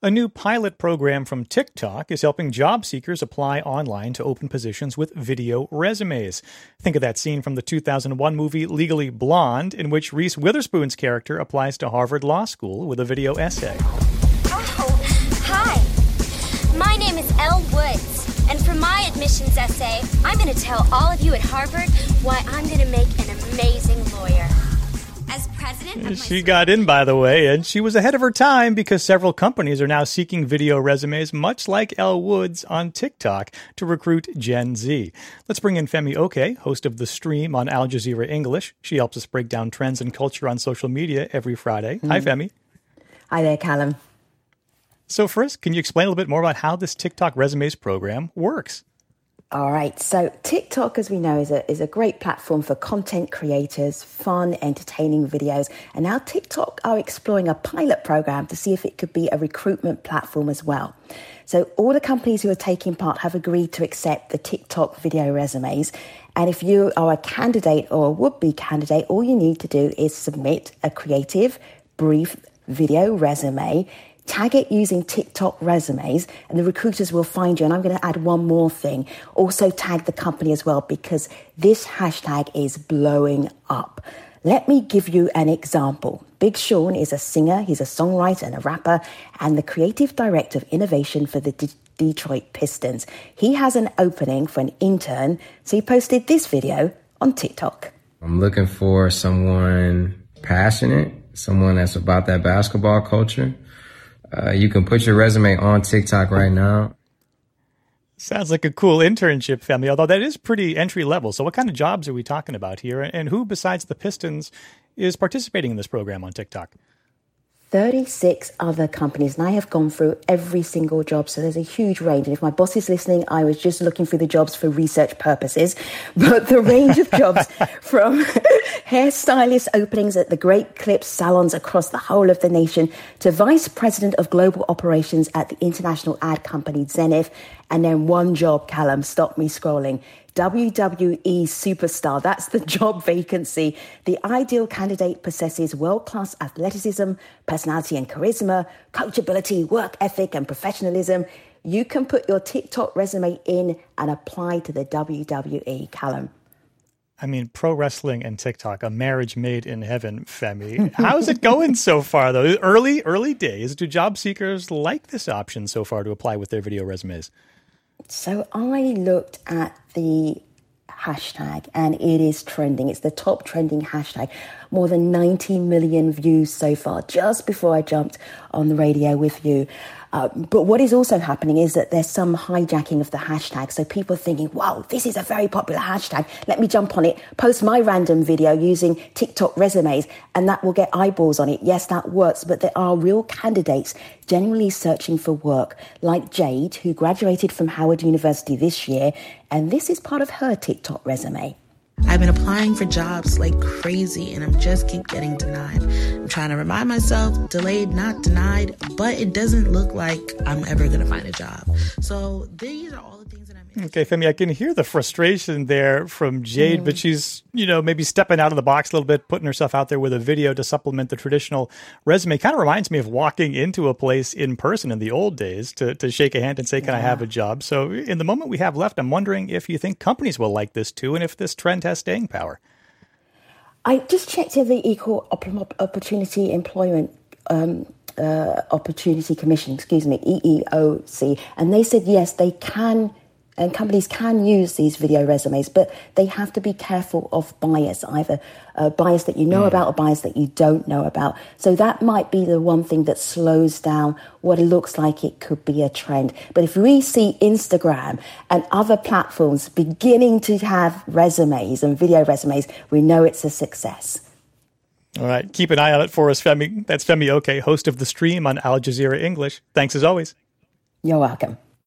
A new pilot program from TikTok is helping job seekers apply online to open positions with video resumes. Think of that scene from the 2001 movie Legally Blonde, in which Reese Witherspoon's character applies to Harvard Law School with a video essay. Oh, hi. My name is Elle Woods, and for my admissions essay, I'm going to tell all of you at Harvard why I'm going to make an amazing lawyer. As president of She got in, by the way, and she was ahead of her time because several companies are now seeking video resumes, much like Elle Woods on TikTok, to recruit Gen Z. Let's bring in Femi Oke, host of The Stream on Al Jazeera English. She helps us break down trends and culture on social media every Friday. Hi, Femi. Hi there, Callum. So first, can you explain a little bit more about how this TikTok Resumes program works? All right. So TikTok, as we know, is a great platform for content creators, fun, entertaining videos. And now TikTok are exploring a pilot program to see if it could be a recruitment platform as well. So all the companies who are taking part have agreed to accept the TikTok video resumes. And if you are a candidate or a would-be candidate, all you need to do is submit a creative, brief video resume, tag it using TikTok resumes, and the recruiters will find you. And I'm going to add one more thing. Also tag the company as well, because this hashtag is blowing up. Let me give you an example. Big Sean is a singer, he's a songwriter and a rapper, and the creative director of innovation for the Detroit Pistons. He has an opening for an intern, so he posted this video on TikTok. I'm looking for someone passionate, someone that's about that basketball culture. You can put your resume on TikTok right now. Sounds like a cool internship, Femi, although that is pretty entry level. So what kind of jobs are we talking about here? And who besides the Pistons is participating in this program on TikTok? 36 other companies, and I have gone through every single job, so there's a huge range. And if my boss is listening, I was just looking through the jobs for research purposes, but the range of jobs from hairstylist openings at the Great Clips salons across the whole of the nation to vice president of global operations at the international ad company Zenith, and then one job, Callum, stop me scrolling, WWE superstar. That's the job vacancy. The ideal candidate possesses world-class athleticism, personality and charisma, coachability, work ethic and professionalism. You can put your TikTok resume in and apply to the WWE, Callum. I mean, pro wrestling and TikTok, a marriage made in heaven, Femi. How's it going so far, though? Early days. Do job seekers like this option so far to apply with their video resumes? So I looked at the hashtag and it is trending. It's the top trending hashtag. More than 90 million views so far, just before I jumped on the radio with you. But what is also happening is that there's some hijacking of the hashtag. So people are thinking, wow, this is a very popular hashtag. Let me jump on it, post my random video using TikTok resumes, and that will get eyeballs on it. Yes, that works. But there are real candidates genuinely searching for work, like Jade, who graduated from Howard University this year. And this is part of her TikTok resume. I've been applying for jobs like crazy and I'm just keep getting denied. I'm trying to remind myself, delayed, not denied, but it doesn't look like I'm ever going to find a job. So these are all the things that I'm interested Okay, Femi, I can hear the frustration there from Jade, but she's, maybe stepping out of the box a little bit, putting herself out there with a video to supplement the traditional resume. Kind of reminds me of walking into a place in person in the old days to shake a hand and say, can I have a job? So in the moment we have left, I'm wondering if you think companies will like this too, and if this trend has staying power. I just checked in the Equal Opportunity Employment Opportunity Commission, EEOC, and they said, yes, they can, and companies can use these video resumes, but they have to be careful of bias, either a bias that you know about or bias that you don't know about. So that might be the one thing that slows down what it looks like it could be a trend. But if we see Instagram and other platforms beginning to have resumes and video resumes, we know it's a success. All right. Keep an eye on it for us, Femi. That's Femi Oke, host of The Stream on Al Jazeera English. Thanks as always. You're welcome.